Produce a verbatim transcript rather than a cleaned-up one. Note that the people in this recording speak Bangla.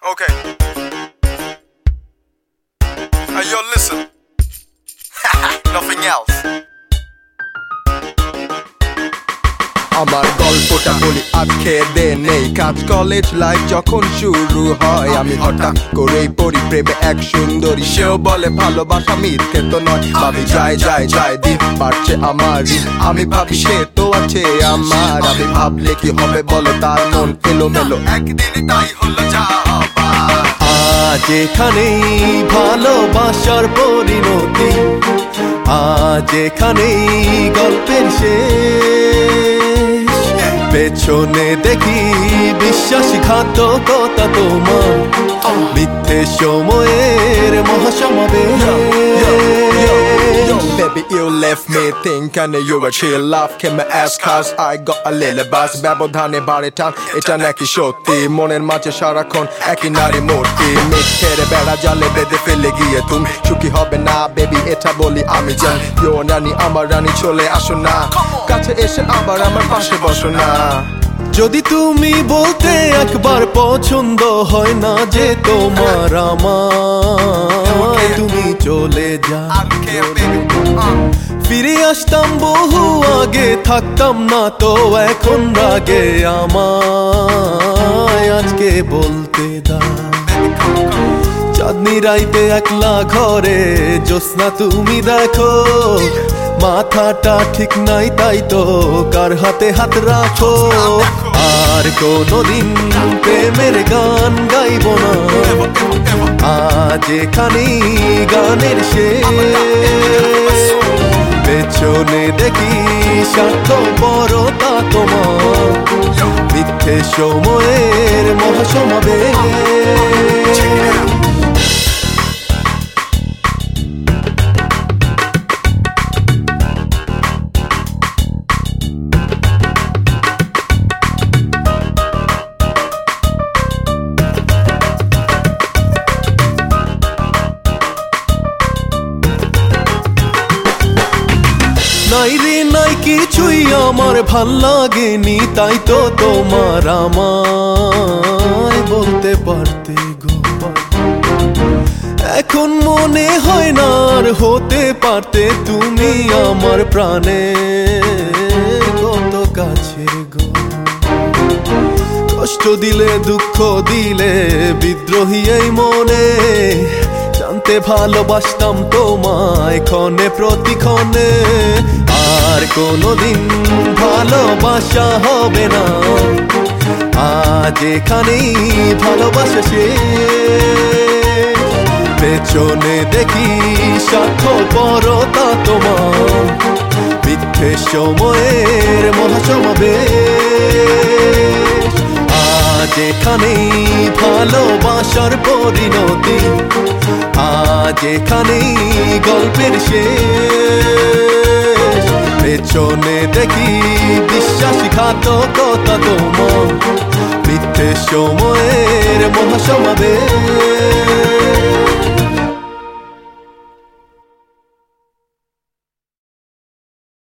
Okay. Hey, yo, listen. Nothing else. আমার গল্পটা বলি আজকে দে নেই কাজ কলেজ লাইফ যখন শুরু হয় আমি হঠাৎ করেই পড়ি প্রেমে এক সুন্দরী সেও বলে ভালোবাসা মিথ্যে তো নয় ভাবি যায় যায় যায় দিন পারছে আমার আমি ভাবি সে তো আছে আমার আমি ভাবলে কি হবে বলো তার মন এলোমেলো একদিনই তাই হলো যা আজ এখানেই ভালোবাসার পরিণতি আজ এখানেই গল্পের শেষ পেছনে দেখি বিশ্বাসঘাতকতা তোমার মিথ্যে সময়ের মহাসমাবেশ Baby, you left me thinking you were chill love Came my ass cause I got a little buzz ব্যবধানে বাড়ে টান এটা নাকি সত্যি মনের মাঝে সারাক্ষণ একই নারী মূর্তি মিথ্যের বেড়া জালে বেঁধে ফেলে গিয়ে তুমি সুখী হবে না বেবি এটা বলি আমি জান ইয়ো রানী আমার রানী চলে আসো না কাছে এসে আবার আমার পাশে বসো না যদি তুমি বলতে একবার পছন্দ হয় না যে তোমার আমার তুমি চলে যা ফিরে আসতাম বহু আগে থাকতাম না তো এখন রাগে আমায় আজকে বলতে দাও চাঁদনি রাইতে একলা ঘরে জ্যোৎস্না তুমি দেখো মাথাটা ঠিক নাই তাই তো কার হাতে হাত রাখো আর কোনদিন প্রেমের গান গাইব না আজ এখানেই গানের শেষ পেছনে দেখি স্বার্থপরতা তোমার মিথ্যে সময়ের মহাসমাবেশ নাই রে নাই কিছুই আমার ভাল লাগেনি তাই তো তোমার আমায় বলতে পারতে গো এখন মনে হয় না আর হতে পারতে তুমি আমার প্রাণে কত কাছের গো কষ্ট দিলে দুঃখ দিলে বিদ্রোহী এই মনে জানতে ভালোবাসতাম তোমায় ক্ষণে প্রতিক্ষণে আর কোনদিন ভালোবাসা হবে না আজ এখানেই ভালোবাসা শেষ পেছনে দেখি স্বার্থপরতা তোমার মিথ্যে সময়ের মহাসমাবেশ আজ এখানেই ভালোবাসার পরিণতি আজ এখানেই গল্পের শেষ পেছনে দেখি বিশ্বাসঘাতকতা তোমার মিথ্যে সময়ের মহাসমাবেশ